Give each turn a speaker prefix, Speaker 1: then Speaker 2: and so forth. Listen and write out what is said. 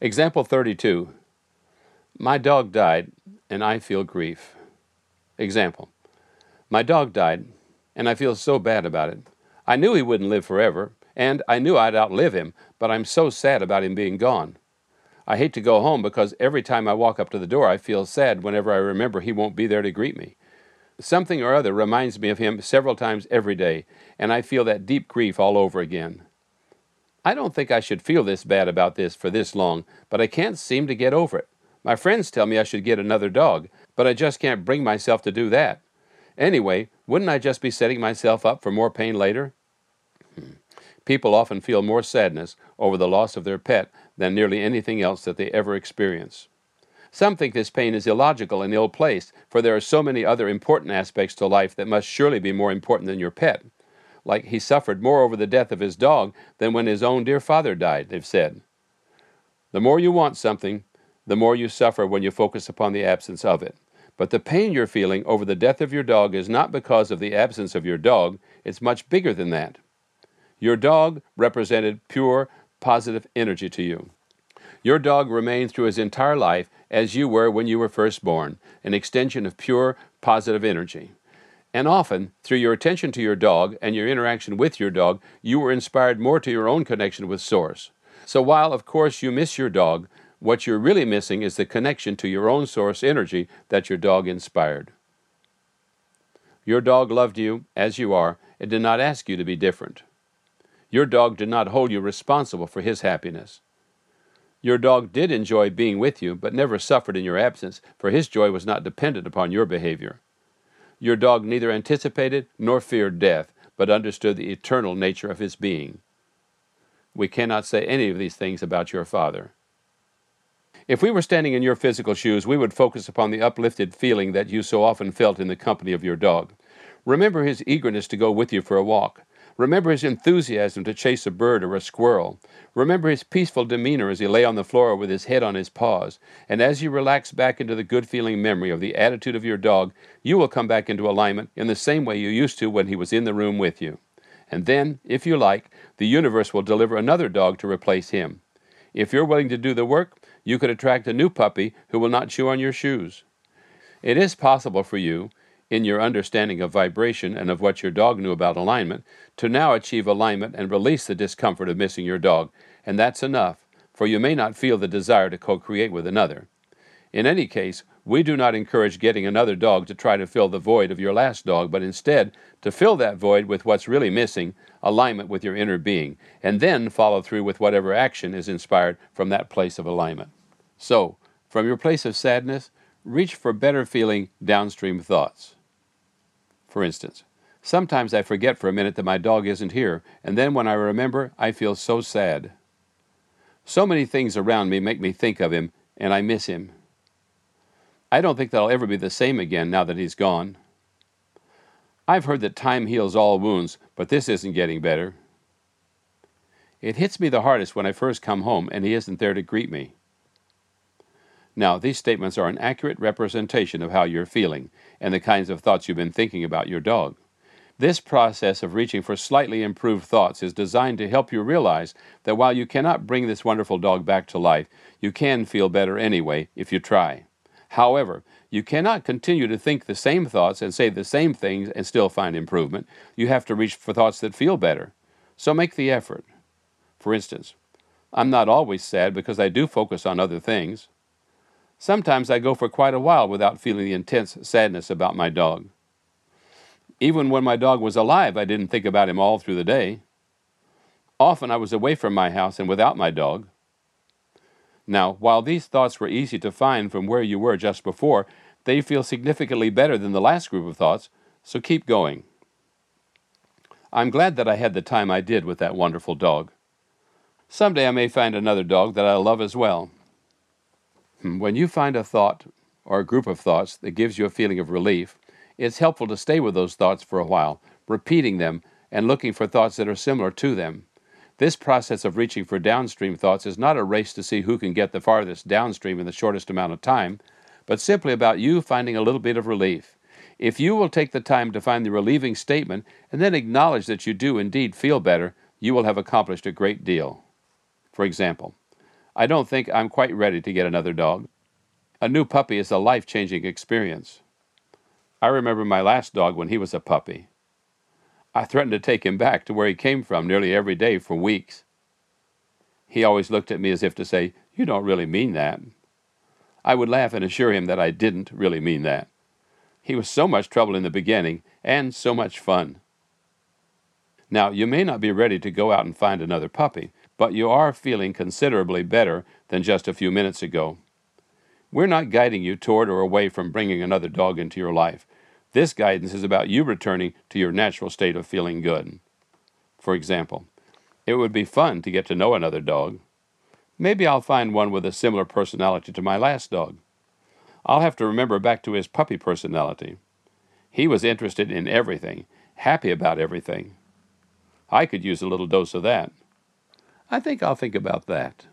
Speaker 1: Example 32. My dog died, and I feel grief. Example. My dog died, and I feel so bad about it. I knew he wouldn't live forever, and I knew I'd outlive him, but I'm so sad about him being gone. I hate to go home because every time I walk up to the door I feel sad whenever I remember he won't be there to greet me. Something or other reminds me of him several times every day, and I feel that deep grief all over again. I don't think I should feel this bad about this for this long, but I can't seem to get over it. My friends tell me I should get another dog, but I just can't bring myself to do that. Anyway, wouldn't I just be setting myself up for more pain later? People often feel more sadness over the loss of their pet than nearly anything else that they ever experience. Some think this pain is illogical and ill-placed, for there are so many other important aspects to life that must surely be more important than your pet. Like he suffered more over the death of his dog than when his own dear father died, they've said. The more you want something, the more you suffer when you focus upon the absence of it. But the pain you're feeling over the death of your dog is not because of the absence of your dog, it's much bigger than that. Your dog represented pure, positive energy to you. Your dog remained through his entire life as you were when you were first born, an extension of pure, positive energy. And often, through your attention to your dog and your interaction with your dog, you were inspired more to your own connection with Source. So while, of course, you miss your dog, what you're really missing is the connection to your own Source energy that your dog inspired. Your dog loved you as you are and did not ask you to be different. Your dog did not hold you responsible for his happiness. Your dog did enjoy being with you, but never suffered in your absence, for his joy was not dependent upon your behavior. Your dog neither anticipated nor feared death, but understood the eternal nature of his being. We cannot say any of these things about your father. If we were standing in your physical shoes, we would focus upon the uplifted feeling that you so often felt in the company of your dog. Remember his eagerness to go with you for a walk. Remember his enthusiasm to chase a bird or a squirrel. Remember his peaceful demeanor as he lay on the floor with his head on his paws. And as you relax back into the good-feeling memory of the attitude of your dog, you will come back into alignment in the same way you used to when he was in the room with you. And then, if you like, the universe will deliver another dog to replace him. If you're willing to do the work, you could attract a new puppy who will not chew on your shoes. It is possible for you, in your understanding of vibration and of what your dog knew about alignment, to now achieve alignment and release the discomfort of missing your dog, and that's enough, for you may not feel the desire to co-create with another. In any case, we do not encourage getting another dog to try to fill the void of your last dog, but instead to fill that void with what's really missing, alignment with your inner being, and then follow through with whatever action is inspired from that place of alignment. So, from your place of sadness, reach for better feeling downstream thoughts. For instance, sometimes I forget for a minute that my dog isn't here, and then when I remember, I feel so sad. So many things around me make me think of him, and I miss him. I don't think that I'll ever be the same again now that he's gone. I've heard that time heals all wounds, but this isn't getting better. It hits me the hardest when I first come home and he isn't there to greet me. Now, these statements are an accurate representation of how you're feeling and the kinds of thoughts you've been thinking about your dog. This process of reaching for slightly improved thoughts is designed to help you realize that while you cannot bring this wonderful dog back to life, you can feel better anyway if you try. However, you cannot continue to think the same thoughts and say the same things and still find improvement. You have to reach for thoughts that feel better. So make the effort. For instance, I'm not always sad because I do focus on other things. Sometimes I go for quite a while without feeling the intense sadness about my dog. Even when my dog was alive, I didn't think about him all through the day. Often I was away from my house and without my dog. Now, while these thoughts were easy to find from where you were just before, they feel significantly better than the last group of thoughts, so keep going. I'm glad that I had the time I did with that wonderful dog. Someday I may find another dog that I love as well. When you find a thought or a group of thoughts that gives you a feeling of relief, it's helpful to stay with those thoughts for a while, repeating them and looking for thoughts that are similar to them. This process of reaching for downstream thoughts is not a race to see who can get the farthest downstream in the shortest amount of time, but simply about you finding a little bit of relief. If you will take the time to find the relieving statement and then acknowledge that you do indeed feel better, you will have accomplished a great deal. For example, I don't think I'm quite ready to get another dog. A new puppy is a life-changing experience. I remember my last dog when he was a puppy. I threatened to take him back to where he came from nearly every day for weeks. He always looked at me as if to say, "You don't really mean that." I would laugh and assure him that I didn't really mean that. He was so much trouble in the beginning and so much fun. Now, you may not be ready to go out and find another puppy, but you are feeling considerably better than just a few minutes ago. We're not guiding you toward or away from bringing another dog into your life. This guidance is about you returning to your natural state of feeling good. For example, it would be fun to get to know another dog. Maybe I'll find one with a similar personality to my last dog. I'll have to remember back to his puppy personality. He was interested in everything, happy about everything. I could use a little dose of that. I think I'll think about that.